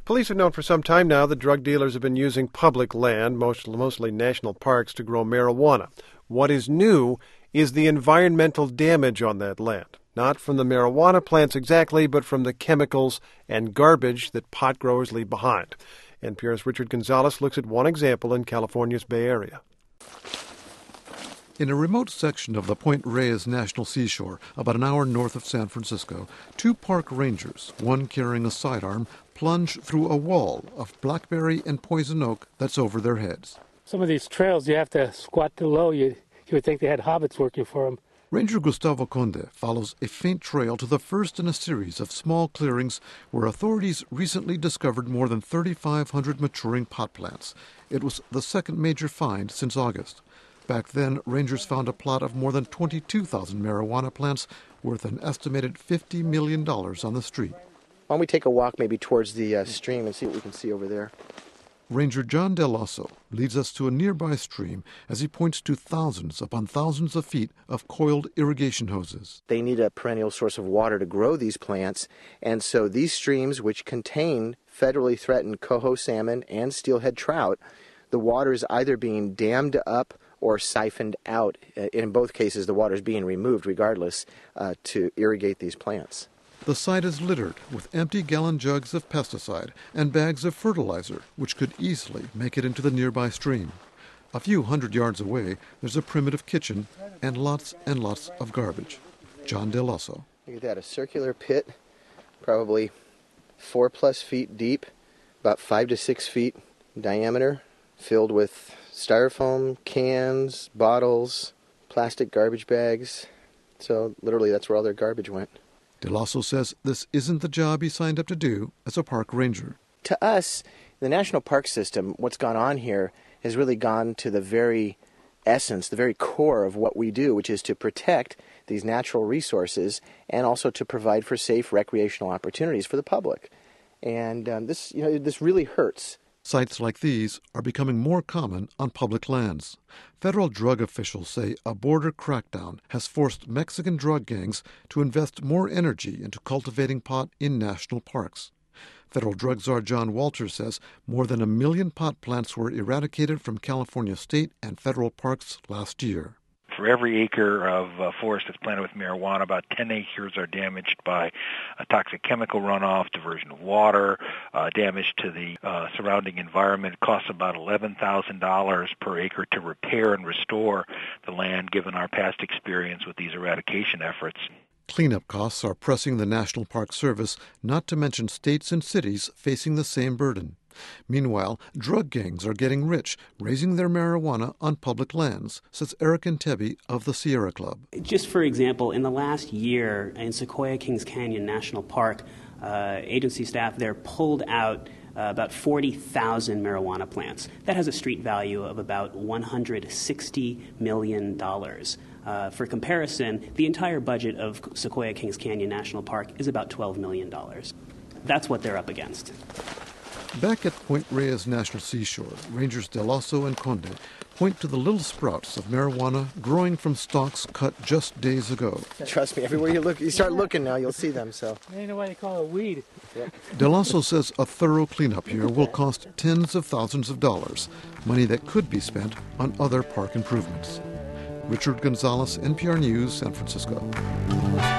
Police have known for some time now that drug dealers have been using public land, mostly national parks, to grow marijuana. What is new is the environmental damage on that land. Not from the marijuana plants exactly, but from the chemicals and garbage that pot growers leave behind. NPR's Richard Gonzalez looks at one example in California's Bay Area. In a remote section of the Point Reyes National Seashore, about an hour north of San Francisco, two park rangers, one carrying a sidearm, plunge through a wall of blackberry and poison oak that's over their heads. Some of these trails, you have to squat too low. You would think they had hobbits working for them. Ranger Gustavo Conde follows a faint trail to the first in a series of small clearings where authorities recently discovered more than 3,500 maturing pot plants. It was the second major find since August. Back then, rangers found a plot of more than 22,000 marijuana plants worth an estimated $50 million on the street. Why don't we take a walk maybe towards the stream and see what we can see over there? Ranger John Del Oso leads us to a nearby stream as he points to thousands upon thousands of feet of coiled irrigation hoses. They need a perennial source of water to grow these plants, and so these streams, which contain federally threatened coho salmon and steelhead trout, the water is either being dammed up or siphoned out. In both cases, the water is being removed regardless to irrigate these plants. The site is littered with empty gallon jugs of pesticide and bags of fertilizer, which could easily make it into the nearby stream. A few hundred yards away, there's a primitive kitchen and lots of garbage. John Del Oso. Look at that, a circular pit, probably 4+ feet deep, about 5 to 6 feet diameter, filled with styrofoam, cans, bottles, plastic garbage bags. So literally that's where all their garbage went. Del Oso says this isn't the job he signed up to do as a park ranger. To us, the National Park System, what's gone on here has really gone to the very essence, the very core of what we do, which is to protect these natural resources and also to provide for safe recreational opportunities for the public. And this really hurts. Sites like these are becoming more common on public lands. Federal drug officials say a border crackdown has forced Mexican drug gangs to invest more energy into cultivating pot in national parks. Federal drug czar John Walters says more than 1 million pot plants were eradicated from California state and federal parks last year. For every acre of forest that's planted with marijuana, about 10 acres are damaged by a toxic chemical runoff, diversion of water, damage to the surrounding environment. It costs about $11,000 per acre to repair and restore the land, given our past experience with these eradication efforts. Cleanup costs are pressing the National Park Service, not to mention states and cities facing the same burden. Meanwhile, drug gangs are getting rich, raising their marijuana on public lands, says Eric Entebbe of the Sierra Club. Just for example, in the last year in Sequoia Kings Canyon National Park, agency staff there pulled out about 40,000 marijuana plants. That has a street value of about $160 million. For comparison, the entire budget of Sequoia Kings Canyon National Park is about $12 million. That's what they're up against. Back at Point Reyes National Seashore, Rangers Del Oso and Conde point to the little sprouts of marijuana growing from stalks cut just days ago. Trust me, everywhere you look, you start looking now, you'll see them. So I don't know why they call it weed. Yep. Del Oso says a thorough cleanup here will cost tens of thousands of dollars, money that could be spent on other park improvements. Richard Gonzalez, NPR News, San Francisco.